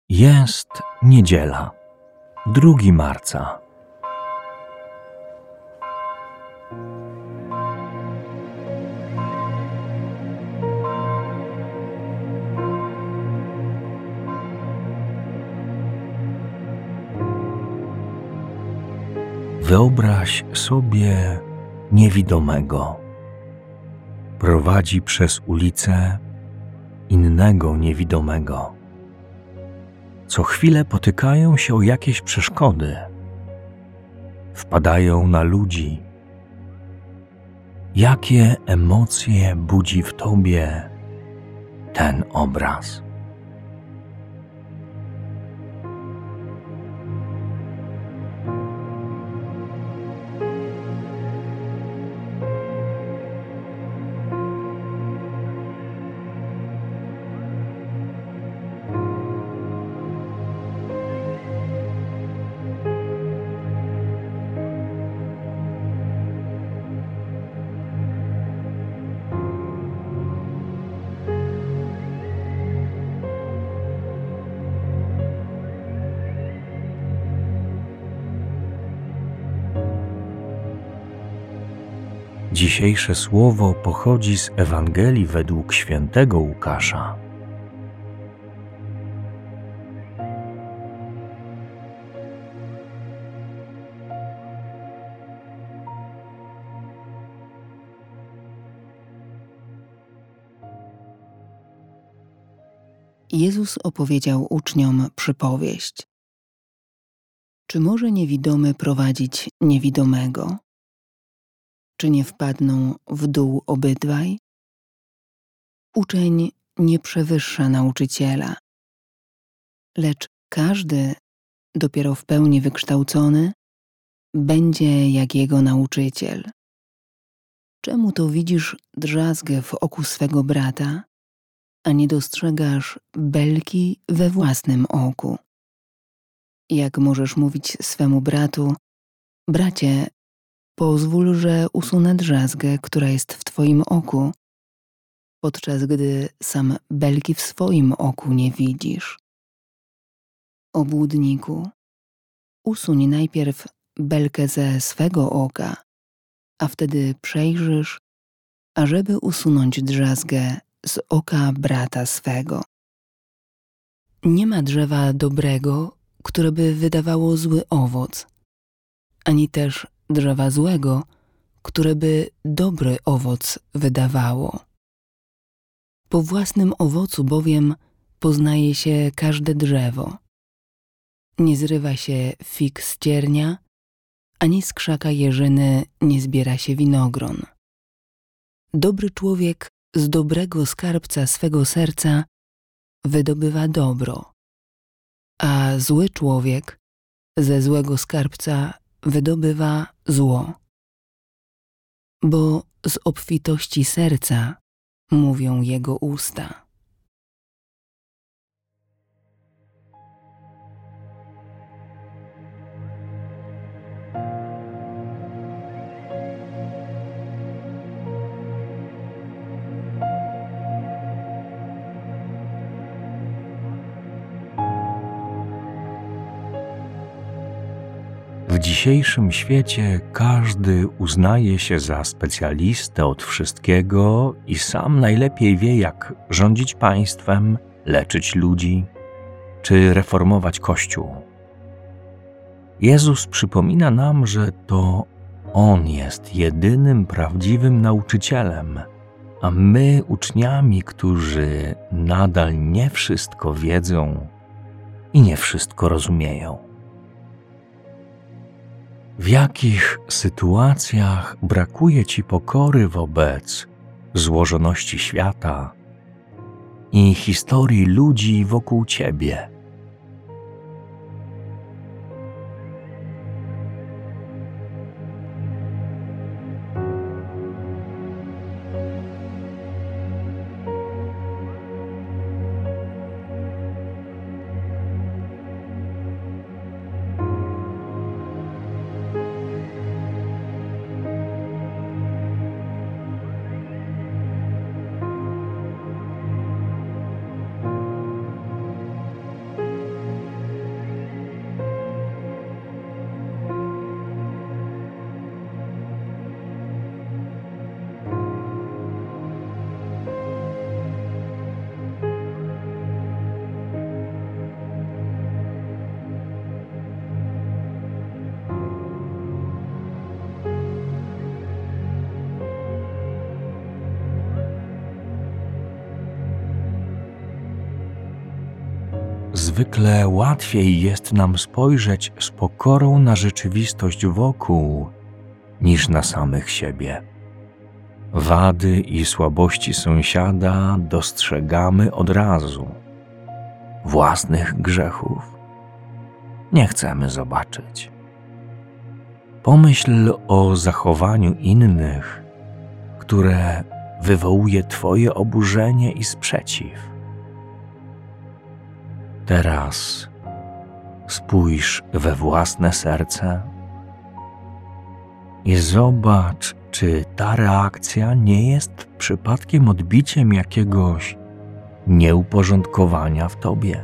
Jest niedziela, 2 marca. Wyobraź sobie niewidomego. Prowadzi przez ulicę innego niewidomego. Co chwilę potykają się o jakieś przeszkody. Wpadają na ludzi. Jakie emocje budzi w tobie ten obraz? Dzisiejsze słowo pochodzi z Ewangelii według świętego Łukasza. Jezus opowiedział uczniom przypowieść. Czy może niewidomy prowadzić niewidomego? Czy nie wpadną w dół obydwaj? Uczeń nie przewyższa nauczyciela, lecz każdy, dopiero w pełni wykształcony, będzie jak jego nauczyciel. Czemu to widzisz drzazgę w oku swego brata, a nie dostrzegasz belki we własnym oku? Jak możesz mówić swemu bratu: bracie, pozwól, że usunę drzazgę, która jest w twoim oku, podczas gdy sam belki w swoim oku nie widzisz. Obłudniku, usuń najpierw belkę ze swego oka, a wtedy przejrzysz, ażeby usunąć drzazgę z oka brata swego. Nie ma drzewa dobrego, które by wydawało zły owoc, ani też drzewa złego, które by dobry owoc wydawało. Po własnym owocu bowiem poznaje się każde drzewo. Nie zrywa się fig z ciernia, ani z krzaka jeżyny nie zbiera się winogron. Dobry człowiek z dobrego skarbca swego serca wydobywa dobro, a zły człowiek ze złego skarbca wydobywa zło. Bo z obfitości serca mówią jego usta. W dzisiejszym świecie każdy uznaje się za specjalistę od wszystkiego i sam najlepiej wie, jak rządzić państwem, leczyć ludzi czy reformować Kościół. Jezus przypomina nam, że to On jest jedynym prawdziwym nauczycielem, a my uczniami, którzy nadal nie wszystko wiedzą i nie wszystko rozumieją. W jakich sytuacjach brakuje ci pokory wobec złożoności świata i historii ludzi wokół ciebie? zwykle łatwiej jest nam spojrzeć z pokorą na rzeczywistość wokół, niż na samych siebie. Wady i słabości sąsiada dostrzegamy od razu. Własnych grzechów nie chcemy zobaczyć. Pomyśl o zachowaniu innych, które wywołuje Twoje oburzenie i sprzeciw. Teraz spójrz we własne serce i zobacz, czy ta reakcja nie jest przypadkiem odbiciem jakiegoś nieuporządkowania w Tobie.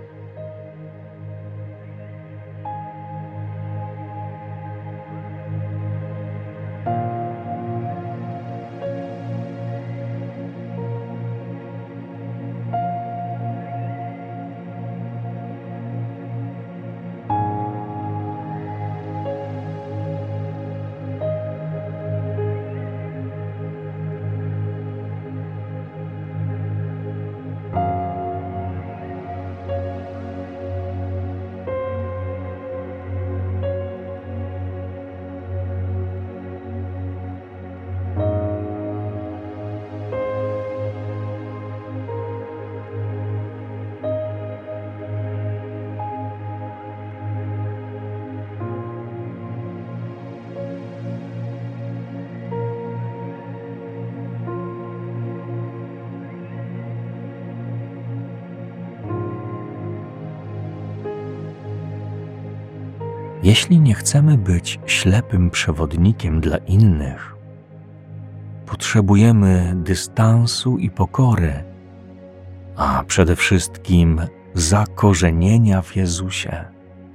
Jeśli nie chcemy być ślepym przewodnikiem dla innych, potrzebujemy dystansu i pokory, a przede wszystkim zakorzenienia w Jezusie.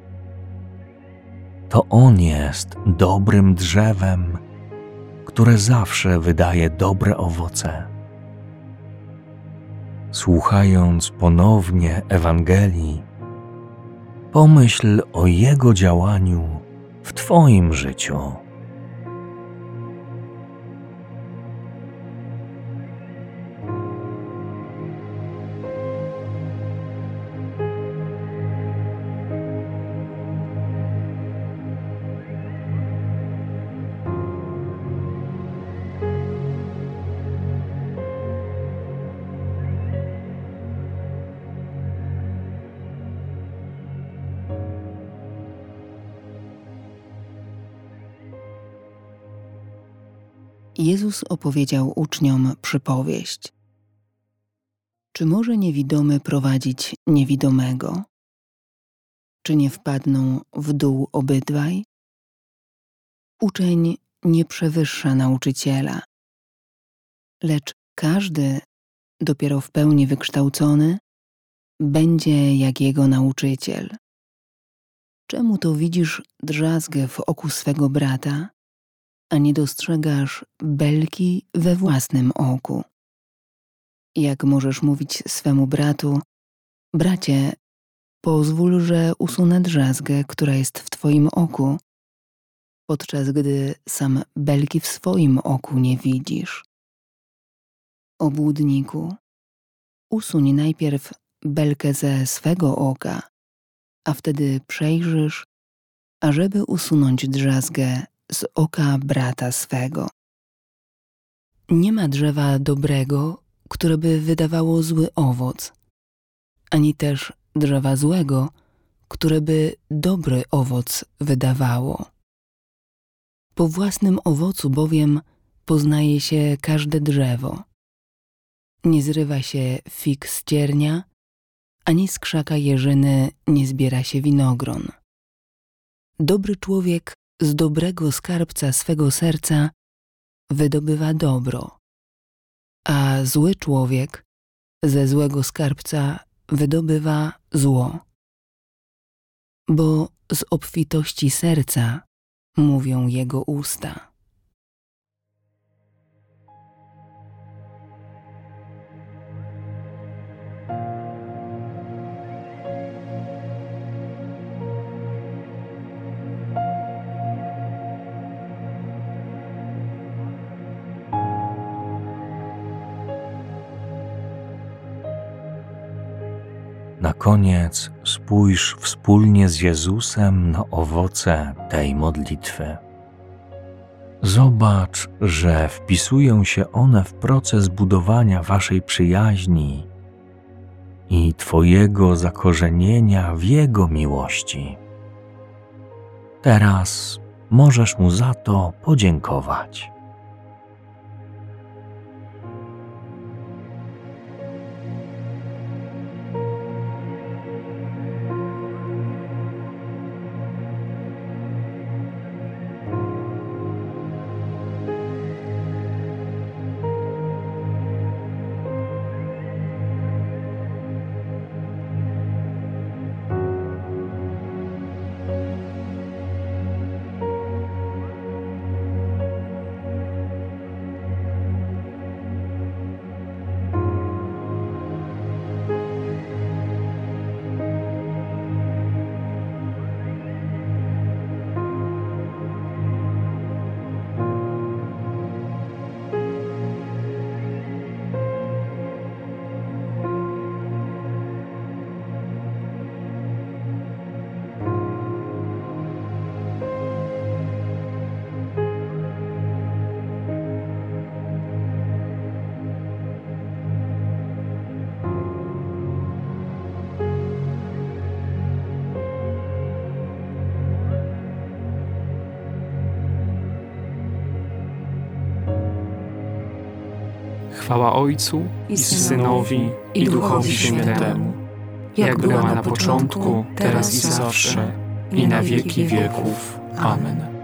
To On jest dobrym drzewem, które zawsze wydaje dobre owoce. Słuchając ponownie Ewangelii, pomyśl o Jego działaniu w Twoim życiu. Jezus opowiedział uczniom przypowieść. Czy może niewidomy prowadzić niewidomego? Czy nie wpadną w dół obydwaj? Uczeń nie przewyższa nauczyciela, lecz każdy, dopiero w pełni wykształcony, będzie jak jego nauczyciel. Czemu to widzisz drzazgę w oku swego brata, a nie dostrzegasz belki we własnym oku? Jak możesz mówić swemu bratu: bracie, pozwól, że usunę drzazgę, która jest w twoim oku, podczas gdy sam belki w swoim oku nie widzisz? Obłudniku, usuń najpierw belkę ze swego oka, a wtedy przejrzysz, ażeby usunąć drzazgę z oka brata swego. Nie ma drzewa dobrego, które by wydawało zły owoc, ani też drzewa złego, które by dobry owoc wydawało. Po własnym owocu bowiem poznaje się każde drzewo. Nie zrywa się fig z ciernia, ani z krzaka jeżyny nie zbiera się winogron. Dobry człowiek z dobrego skarbca swego serca wydobywa dobro, a zły człowiek ze złego skarbca wydobywa zło. Bo z obfitości serca mówią jego usta. Na koniec spójrz wspólnie z Jezusem na owoce tej modlitwy. Zobacz, że wpisują się one w proces budowania waszej przyjaźni i twojego zakorzenienia w Jego miłości. Teraz możesz Mu za to podziękować. Chwała Ojcu i Synowi, i Duchowi Świętemu, jak była na początku, teraz i zawsze, i na wieki wieków. Amen.